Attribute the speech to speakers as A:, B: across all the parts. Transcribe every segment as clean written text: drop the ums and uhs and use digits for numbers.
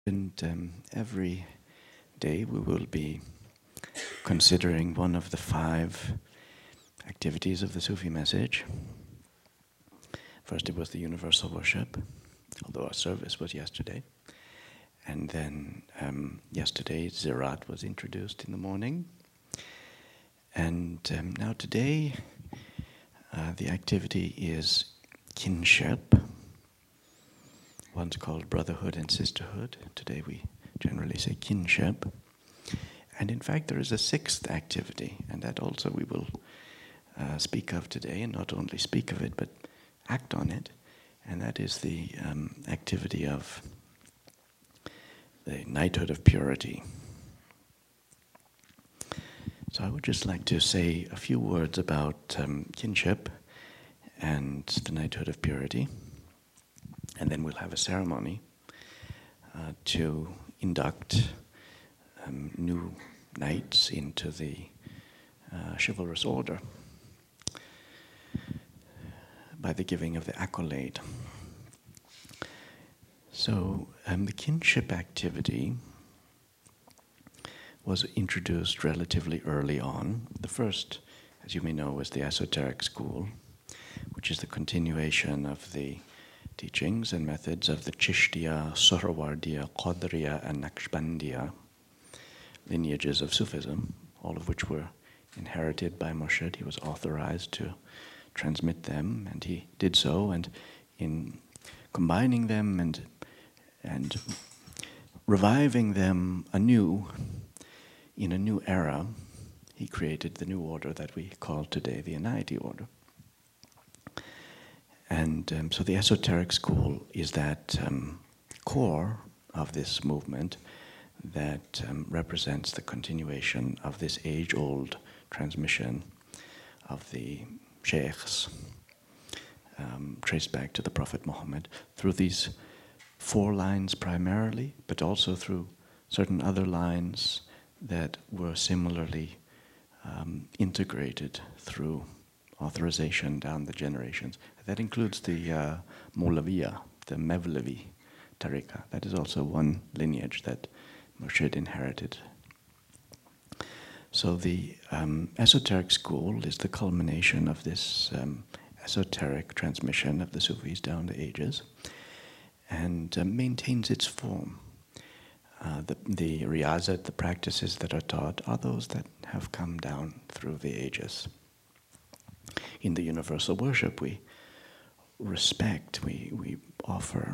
A: And every day we will be considering one of the 5 activities of the Sufi message. First it was the universal worship, although our service was yesterday. And then yesterday Zirat was introduced in the morning. And now today the activity is kinship, once called brotherhood and sisterhood. Today we generally say kinship. And in fact there is a 6th activity, and that also we will speak of today, and not only speak of it, but act on it. And that is the activity of the knighthood of purity. So I would just like to say a few words about kinship and the knighthood of purity. And then we'll have a ceremony to induct new knights into the chivalrous order by the giving of the accolade. So the kinship activity was introduced relatively early on. The first, as you may know, was the esoteric school, which is the continuation of the teachings and methods of the Chishtiya, Suhrawardiya, Qadriya, and Naqshbandiya lineages of Sufism, all of which were inherited by Murshid. He was authorized to transmit them, and he did so. And in combining them and reviving them anew in a new era, he created the new order that we call today the Inayati order. And so the esoteric school is that core of this movement that represents the continuation of this age-old transmission of the sheikhs, traced back to the Prophet Muhammad, through these 4 lines primarily, but also through certain other lines that were similarly integrated through authorization down the generations. That includes the Mawlaviya, the Mevlevi Tariqa. That is also one lineage that Murshid inherited. So the esoteric school is the culmination of this esoteric transmission of the Sufis down the ages, and maintains its form. The riyazat, the practices that are taught, are those that have come down through the ages. In the universal worship, we respect, we offer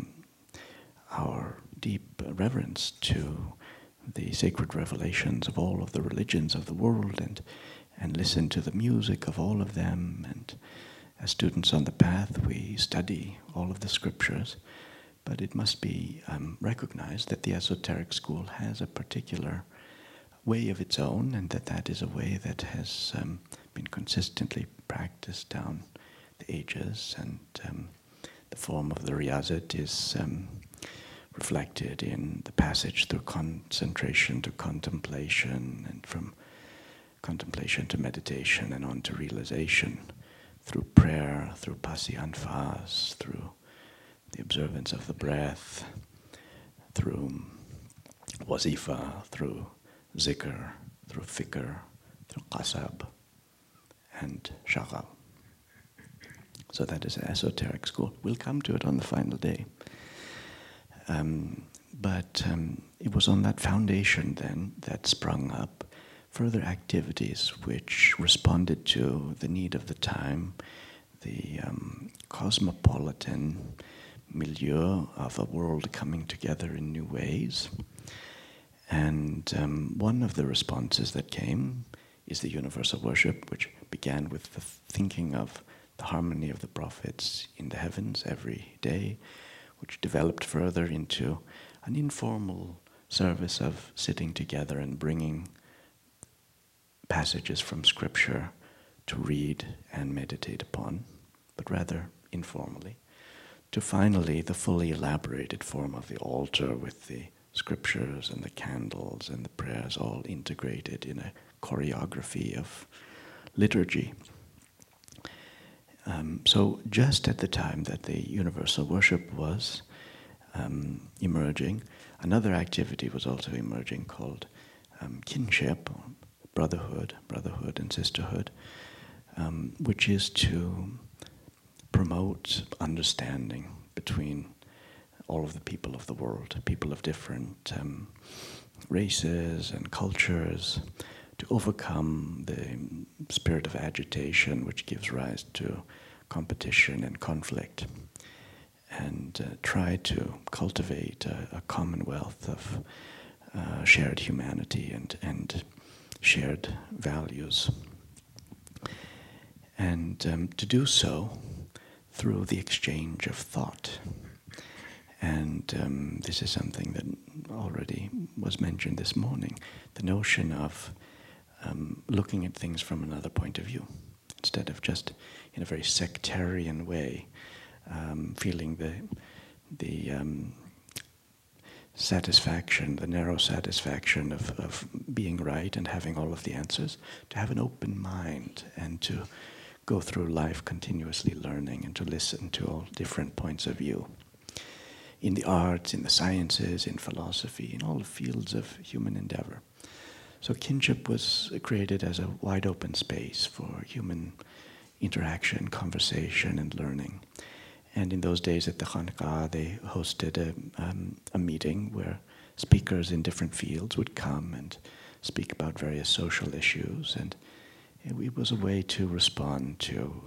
A: our deep reverence to the sacred revelations of all of the religions of the world, and listen to the music of all of them. And as students on the path, we study all of the scriptures. But it must be recognized that the esoteric school has a particular way of its own, and that is a way that has been consistently practiced down the ages. And the form of the riyazat is reflected in the passage through concentration to contemplation, and from contemplation to meditation, and on to realization, through prayer, through pasi anfas, through the observance of the breath, through wazifa, through zikr, through fikr, through qasab, and shaghal. So that is an esoteric school. We'll come to it on the final day. But it was on that foundation then that sprung up further activities which responded to the need of the time, the cosmopolitan milieu of a world coming together in new ways. And one of the responses that came is the universal worship, which began with the thinking of the harmony of the prophets in the heavens every day, which developed further into an informal service of sitting together and bringing passages from Scripture to read and meditate upon, but rather informally, to finally the fully elaborated form of the altar with the scriptures and the candles and the prayers all integrated in a choreography of liturgy. So just at the time that the universal worship was emerging. Another activity was also emerging called kinship, or brotherhood and sisterhood, which is to promote understanding between all of the people of the world, people of different races and cultures, to overcome the spirit of agitation which gives rise to competition and conflict, and try to cultivate a commonwealth of shared humanity and shared values. And to do so through the exchange of thought. And this is something that already was mentioned this morning, the notion of looking at things from another point of view, instead of just in a very sectarian way, feeling the satisfaction, the narrow satisfaction of being right and having all of the answers, to have an open mind and to go through life continuously learning and to listen to all different points of view. In the arts, in the sciences, in philosophy, in all the fields of human endeavor. So kinship was created as a wide open space for human interaction, conversation, and learning. And in those days at the Khanqah, they hosted a meeting where speakers in different fields would come and speak about various social issues. And it was a way to respond to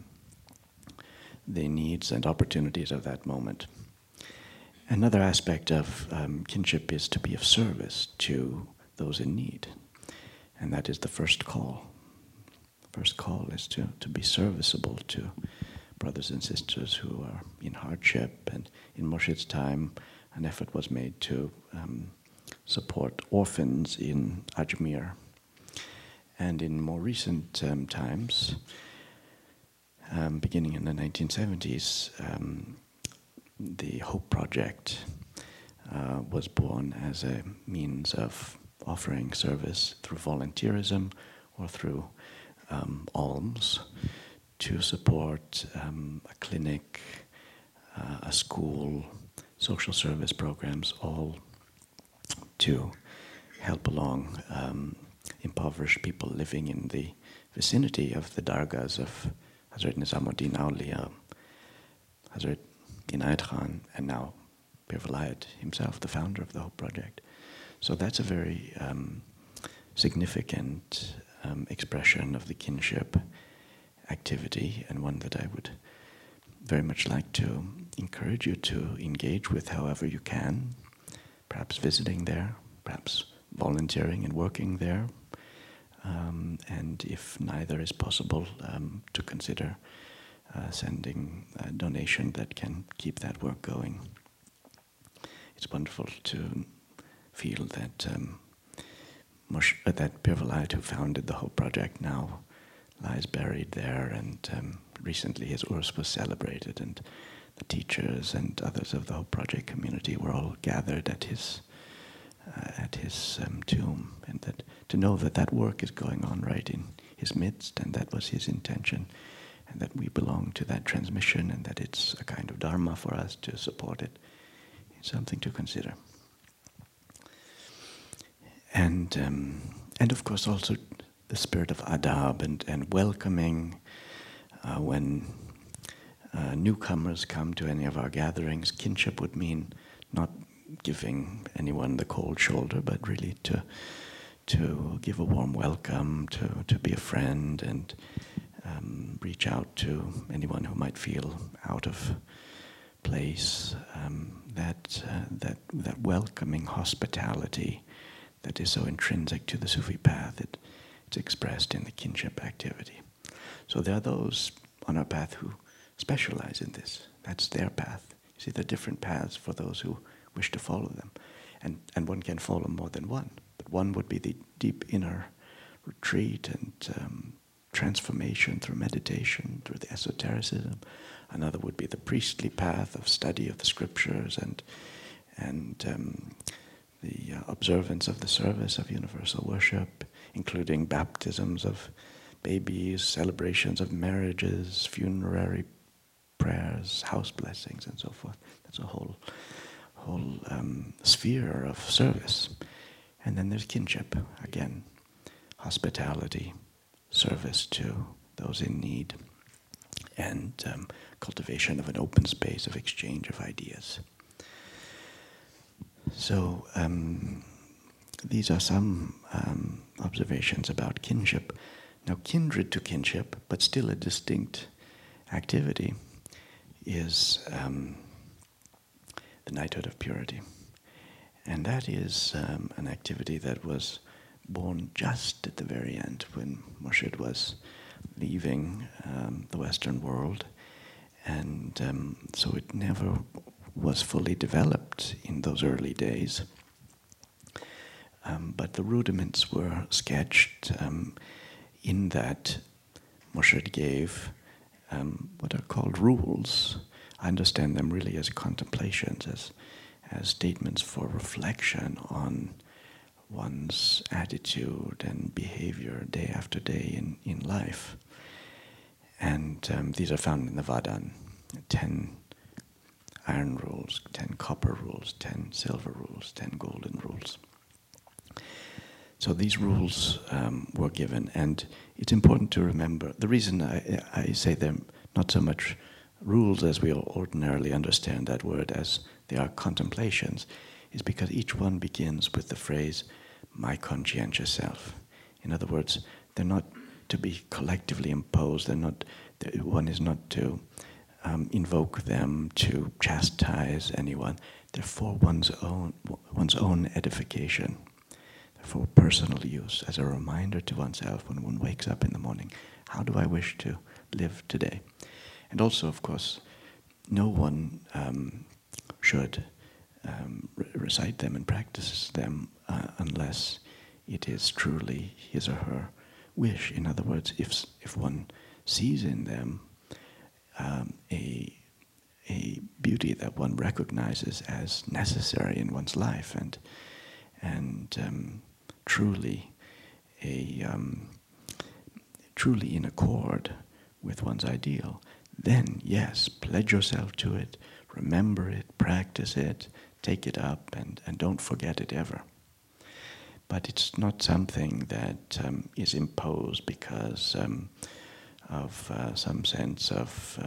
A: the needs and opportunities of that moment. Another aspect of kinship is to be of service to those in need. And that is the first call. The first call is to be serviceable to brothers and sisters who are in hardship. And in Murshid's time, an effort was made to support orphans in Ajmer. And in more recent times, beginning in the 1970s, the Hope Project was born as a means of offering service through volunteerism or through alms to support a clinic, a school, social service programs, all to help along impoverished people living in the vicinity of the dargahs of Hazrat Nizamuddin Awliya, Hazrat Inayat Khan, and now Pir Vilayat himself, the founder of the Hope Project. So that's a very significant expression of the kinship activity, and one that I would very much like to encourage you to engage with however you can, perhaps visiting there, perhaps volunteering and working there, and if neither is possible, to consider sending a donation that can keep that work going. It's wonderful to feel that that Pir Vilayat, who founded the Hope Project, now lies buried there, and recently his Urs was celebrated, and the teachers and others of the Hope Project community were all gathered at his tomb, and that to know that that work is going on right in his midst, and that was his intention, and that we belong to that transmission, and that it's a kind of dharma for us to support it. It's something to consider. And of course also the spirit of adab and welcoming when newcomers come to any of our gatherings. Kinship would mean not giving anyone the cold shoulder, but really to give a warm welcome, to be a friend, and reach out to anyone who might feel out of place. That welcoming hospitality that is so intrinsic to the Sufi path, it's expressed in the kinship activity. So there are those on our path who specialize in this. That's their path. You see, there are different paths for those who wish to follow them. And one can follow more than one. But one would be the deep inner retreat and transformation through meditation, through the esotericism. Another would be the priestly path of study of the scriptures and the observance of the service of universal worship, including baptisms of babies, celebrations of marriages, funerary prayers, house blessings, and so forth. That's a whole whole sphere of service. And then there's kinship, again, hospitality, service to those in need, and cultivation of an open space of exchange of ideas. So these are some observations about kinship. Now, kindred to kinship, but still a distinct activity, is the knighthood of purity. And that is an activity that was born just at the very end when Murshid was leaving the Western world. And so it never was fully developed in those early days. But the rudiments were sketched in that Murshid gave what are called rules. I understand them really as contemplations, as statements for reflection on one's attitude and behavior day after day in life. And these are found in the Vadan, 10 iron rules, 10 copper rules, 10 silver rules, 10 golden rules. So these rules were given, and it's important to remember, the reason I say them not so much rules as we ordinarily understand that word as they are contemplations, is because each one begins with the phrase, my conscientious self. In other words, they're not to be collectively imposed, one is not to invoke them to chastise anyone. They're for one's own edification, for personal use, as a reminder to oneself when one wakes up in the morning, how do I wish to live today? And also, of course, no one should recite them and practice them unless it is truly his or her wish. In other words, if one sees in them a beauty that one recognizes as necessary in one's life and truly in accord with one's ideal, then yes, pledge yourself to it, remember it, practice it, take it up, and don't forget it ever. But it's not something that is imposed because of some sense of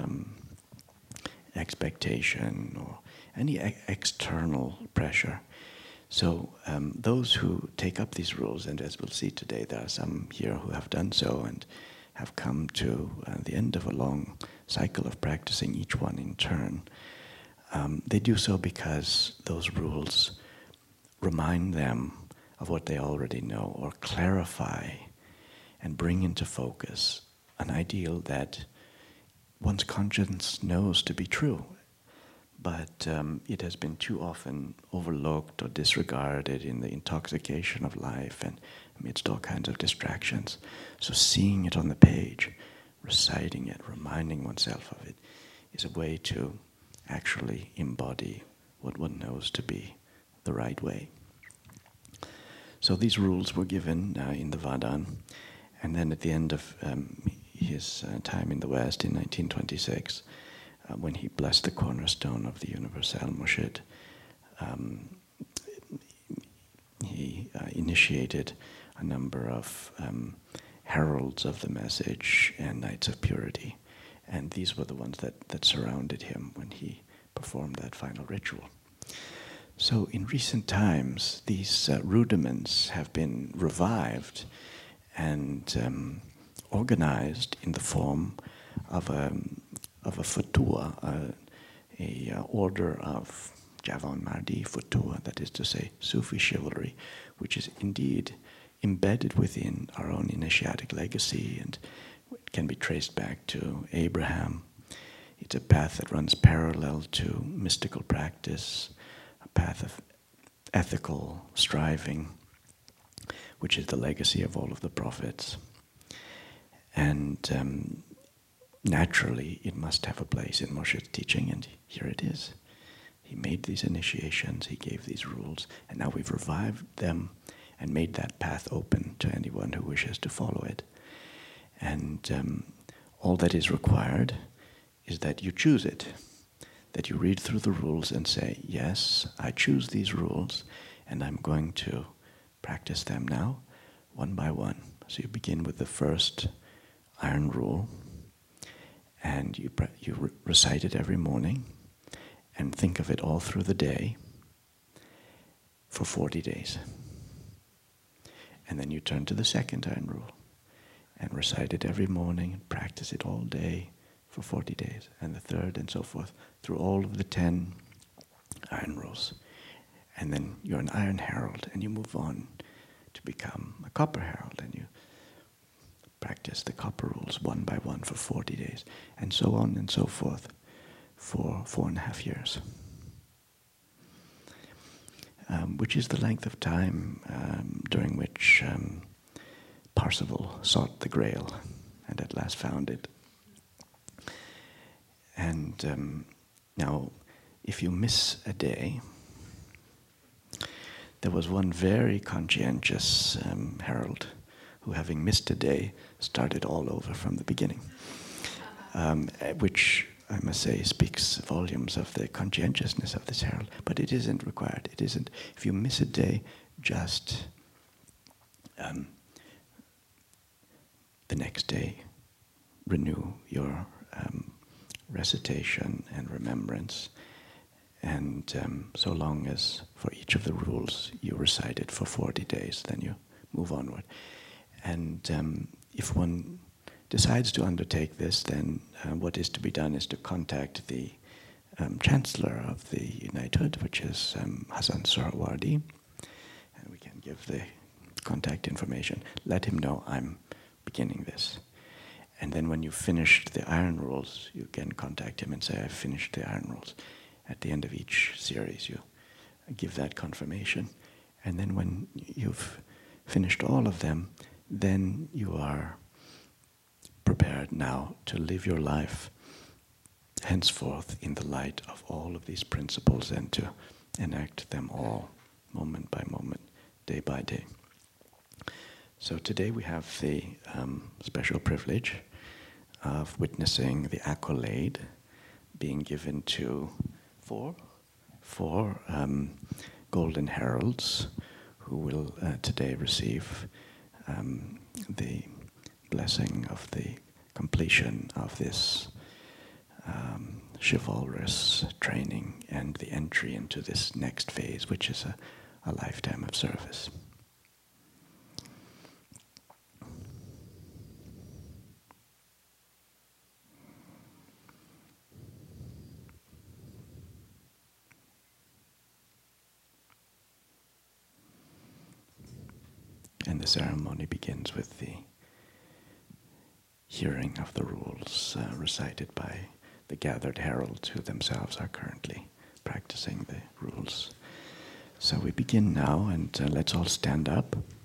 A: expectation or any external pressure. So those who take up these rules, and as we'll see today, there are some here who have done so and have come to the end of a long cycle of practicing each one in turn. They do so because those rules remind them of what they already know, or clarify and bring into focus an ideal that one's conscience knows to be true, but it has been too often overlooked or disregarded in the intoxication of life and amidst all kinds of distractions. So seeing it on the page, reciting it, reminding oneself of it, is a way to actually embody what one knows to be the right way. So these rules were given in the Vadan, and then at the end of his time in the West in 1926, when he blessed the cornerstone of the Universal Murshid, he initiated a number of heralds of the message and knights of purity, and these were the ones that surrounded him when he performed that final ritual. So in recent times, these rudiments have been revived and organized in the form of a futua, a order of Javan Mardi futua, that is to say, Sufi chivalry, which is indeed embedded within our own initiatic legacy and can be traced back to Abraham. It's a path that runs parallel to mystical practice, a path of ethical striving, which is the legacy of all of the prophets. And naturally, it must have a place in Murshid's teaching, and here it is. He made these initiations, he gave these rules, and now we've revived them and made that path open to anyone who wishes to follow it. And all that is required is that you choose it. that you read through the rules and say, yes, I choose these rules and I'm going to practice them now, one by one. So you begin with the first iron rule, and you recite it every morning and think of it all through the day for 40 days. And then you turn to the second iron rule and recite it every morning and practice it all day for 40 days, and the third, and so forth, through all of the 10 iron rules. And then you're an iron herald, and you move on to become a copper herald, and you practice the copper rules one by one for 40 days, and so on and so forth for 4.5 years. Which is the length of time during which Parsifal sought the Grail and at last found it. And now, if you miss a day, there was one very conscientious herald who, having missed a day, started all over from the beginning, which I must say speaks volumes of the conscientiousness of this herald. But it isn't required. It isn't. If you miss a day, just the next day renew your recitation and remembrance, and so long as for each of the rules you recite it for 40 days, then you move onward. And if one decides to undertake this, then what is to be done is to contact the Chancellor of the Knighthood, which is Hasan Suhrawardi, and we can give the contact information. Let him know I'm beginning this. And then when you've finished the iron rules, you can contact him and say, I've finished the iron rules. At the end of each series, you give that confirmation. And then when you've finished all of them, then you are prepared now to live your life henceforth in the light of all of these principles and to enact them all moment by moment, day by day. So today we have the special privilege of witnessing the accolade being given to four golden heralds who will today receive the blessing of the completion of this chivalrous training and the entry into this next phase, which is a lifetime of service. And the ceremony begins with the hearing of the rules recited by the gathered heralds who themselves are currently practicing the rules. So we begin now, and let's all stand up.